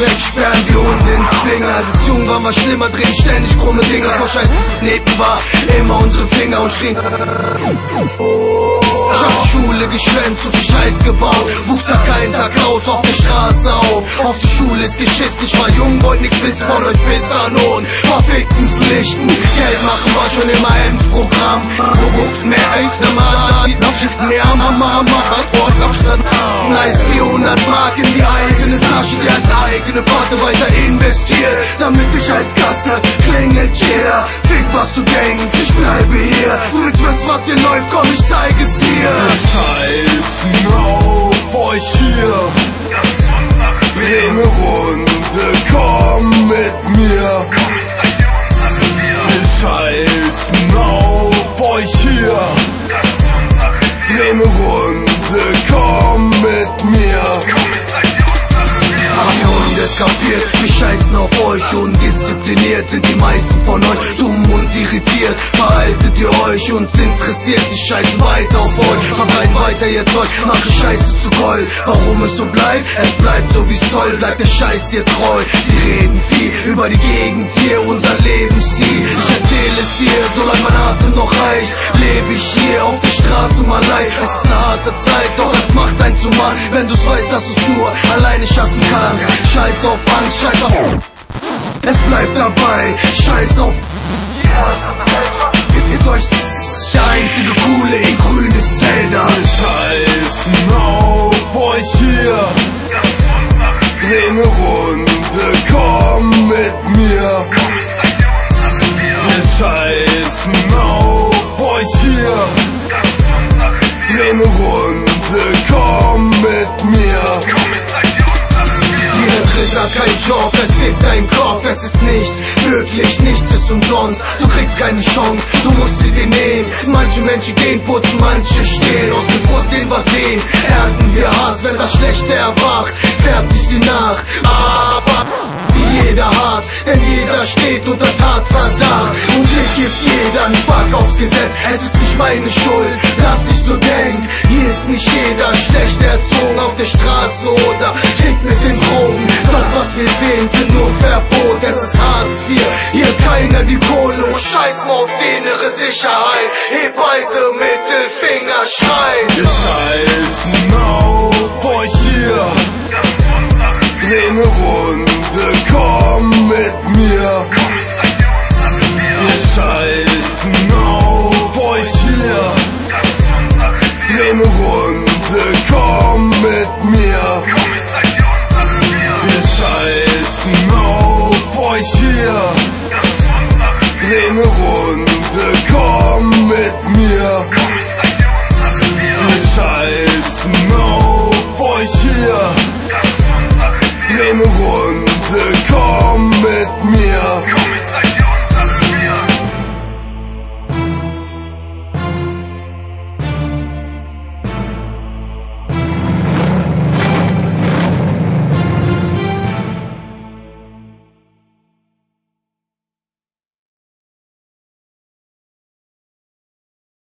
wegsperren wie Hunde in Zwinger. Als jung war mal schlimmer, drehen ständig krumme Dinger. Vor Scheiß neben war immer unsere Finger und schrien. Ich hab die Schule geschwänzt, so viel Scheiß gebaut, wuchs da keinen Tag raus, auf der Straße auf die Schule ist geschissen, ich war jung, wollt nix wissen von euch bis an und verfickten Pflichten. Geld machen war schon immer Ems Programm. Du guckst mehr als der Mann, mehr Mama, nice 400 Mark in die eigene Tasche, die als eigene Party weiter investiert, damit ich als Gast klingelt jeder. Fick was du denkst, ich bleibe hier. Du willst wissen, was hier läuft, komm, ich zeig es dir. Scheißen auf euch hier, dreh ne Runde, komm mit mir. Wir scheißen auf euch hier, dreh ne Runde, komm mit mir. Habt ihr Hunde kapiert? Wir scheißen auf euch, undiszipliniert sind die meisten von euch, dumm und irritiert. Verhaltet ihr euch, uns interessiert, sie scheißen weiter auf euch, verbreiten weiter ihr Zeug, mache Scheiße zu Gold. Warum es so bleibt? Es bleibt so wie's soll, bleibt der Scheiß hier treu. Sie reden viel über die Gegend hier, unser Lebensstil. Ich erzähle es dir, solange mein Atem noch reicht, lebe ich hier auf der Straße mal leicht. Es ist eine harte Zeit, doch es macht ein zu Mann, wenn du's weißt, dass du's nur alleine schaffen kannst. Scheiß auf Angst, scheiß auf... Es bleibt dabei, scheiß auf... Ist euch der einzige Coole in grünes Zelda. Scheißen auf euch hier, dreh ne Runde, komm mit mir. Wir scheißen auf euch hier, dreh ne Runde, komm mit mir. Jeder Tritt hat kein Job, es fickt dein Kopf, es ist nichts, wirklich nichts ist umsonst. Du kriegst keine Chance, du musst sie dir nehmen. Manche Menschen gehen putzen, manche stehen. Aus dem Frust, den wir sehen, ernten wir Hass. Wenn das Schlechte erwacht, färbt sich die Nacht. Wie jeder Hass, denn jeder steht unter Tatverdacht. Und hier gibt jeder einen Fuck aufs Gesetz. Es ist nicht meine Schuld, dass ich so denk. Hier ist nicht jeder schlecht erzogen auf der Straße oder tickt mit den Drogen. Das was wir sehen sind nur Verbot, es ist Hartz IV, hier keiner die Kohle. Und scheiß mal auf die innere Sicherheit, heb beide Mittelfinger, schreien. Wir scheißen auf euch hier, dreh ne Runde, komm mit mir.